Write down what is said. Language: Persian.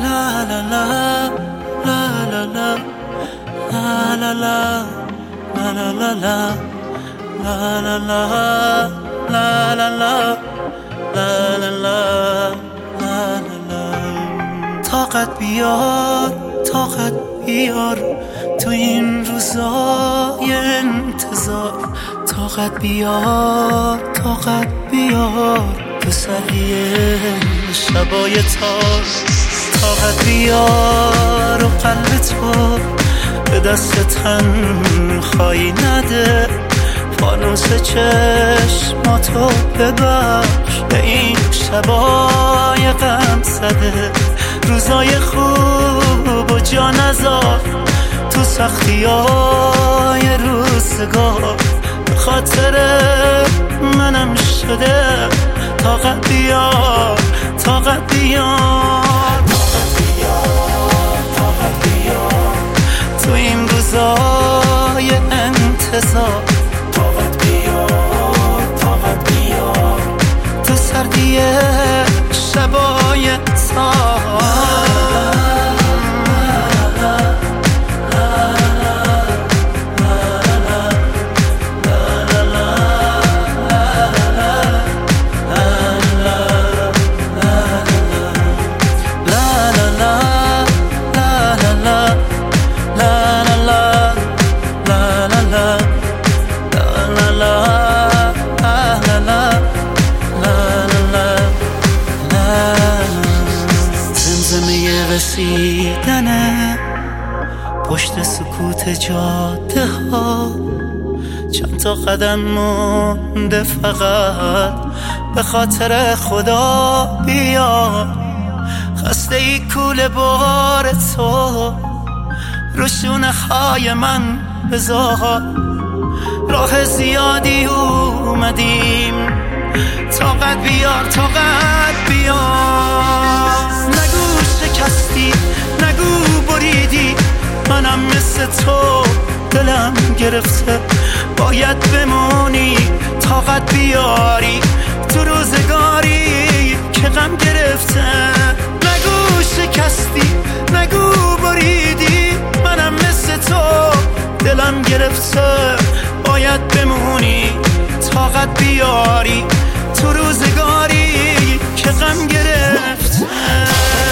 La la la, la la la, la la la, la la la la, la la la, la la la, la la la, la la la. طاقت بیار، طاقت بیار تو این روزای انتظار. طاقت بیار، طاقت بیار تو سریع شبای تار. طاقت بیار و قلب تو به دست تنهایی نده. فانوس چشماتو ببخش به این شبای غم زده. روزای خوب و جا نذار تو سختیای روزگار. به خاطر منم شده طاقت بیار، طاقت بیار، طاقت بیار، طاقت بیار تو این روزای انتظار. طاقت بیار، طاقت بیار تو سردی شبای تار. رسیدنه پشت سکوت جاده ها. چند تا قدم مونده فقط به خاطر خدا بیا. خسته ای کوله بار تو رو شونه های من بذار. راه زیادی اومدیم طاقت بیار، طاقت بیار. نگو شکستی، نگو بریدی، منم مثل تو دلم گرفته. باید بمونی طاقت بیاری تو روزگاری که غم گرفته. نگو شکستی، نگو بریدی، منم مثل تو دلم گرفته. باید بمونی طاقت بیاری تو روزگاری که غم گرفته.